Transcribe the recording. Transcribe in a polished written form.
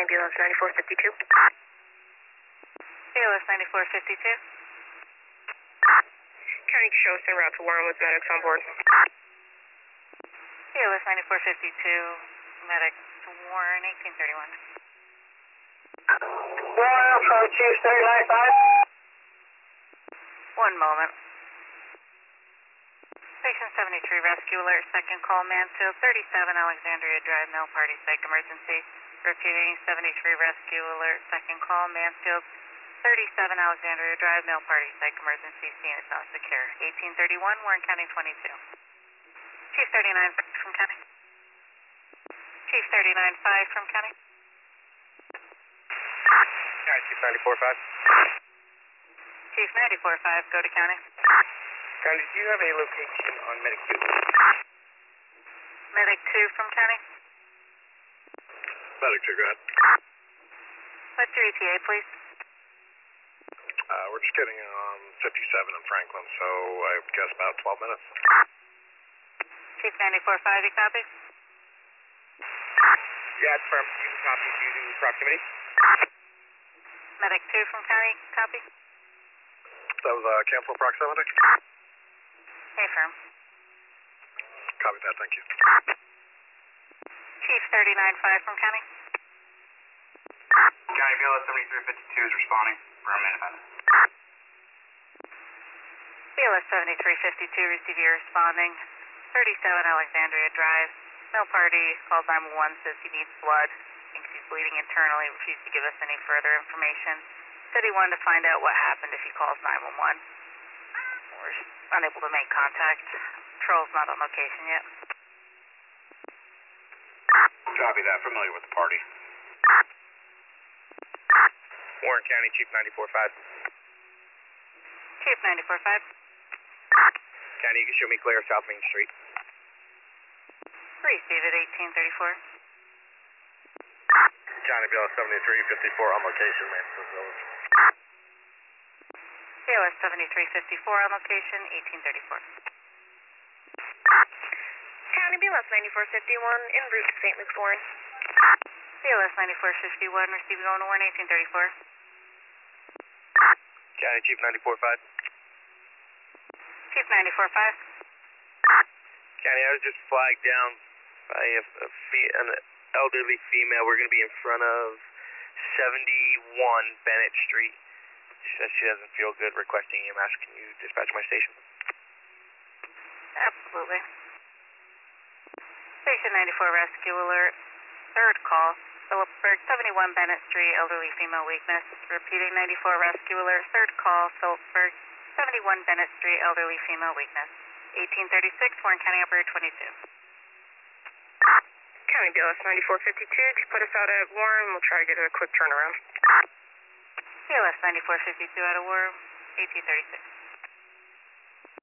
BLS 9452. BLS 9452. County shows en route to Warren with medics on board. BLS 9452, medic to Warren, 1831. Warren, Alpha Chief 395. One moment. Patient 73, rescue alert, second call, Mansfield, 37 Alexandria Drive, no party, psych emergency. Repeating, 73 rescue alert, second call, Mansfield, 37 Alexandria Drive, no party, psych emergency, scene is not secure. 1831, Warren County 22. Chief 39 from County. Chief 39-5 from County. County Chief 94-5. Chief 94-5, go to County. County, do you have a location on Medic 2? Medic 2 from County. Medic 2, go ahead. What's your ETA, please? We're just getting on 57 in Franklin, so I would guess about 12 minutes. Chief 94-5, you copy? Yeah, it's firm. You can copy due to proximity. Medic 2 from County, copy? That was cancel proximity. Hey, firm. Copy that, thank you. Chief 39-5 from County. County BLS 7352 is responding for a minute. BLS 7352, receive your responding. 37 Alexandria Drive. No party, called 911, says he needs blood. Thinks he's bleeding internally, refused to give us any further information. Said he wanted to find out what happened if he calls 911. We're unable to make contact. Patrol's not on location yet. Copy that. Familiar with the party. Warren County Chief 94-5. Chief 94-5. County, you can show me clear South Main Street. Receive it, 1834. County BLS 7354 on location, Mansfield Village. BLS 7354 on location, 1834. County BLS 9451 en route to St. Luke's Warren. BLS 9451, receive going to Warren, 1834. County Chief 94-5. Chief 94-5. County, I was just flagged down by an elderly female. We're going to be in front of 71 Bennett Street. She says she doesn't feel good, requesting EMS. Can you dispatch my station? Absolutely. Station 94 rescue alert. Third call. Phillipsburg, 71 Bennett Street, elderly female weakness. Repeating, 94 rescue alert. Third call. Phillipsburg, 71 Bennett Street, elderly female weakness. 1836, Warren County Operator 22. County BLS 9452, just put us out at Warren. We'll try to get a quick turnaround. BLS 9452 out of Warren, 1836.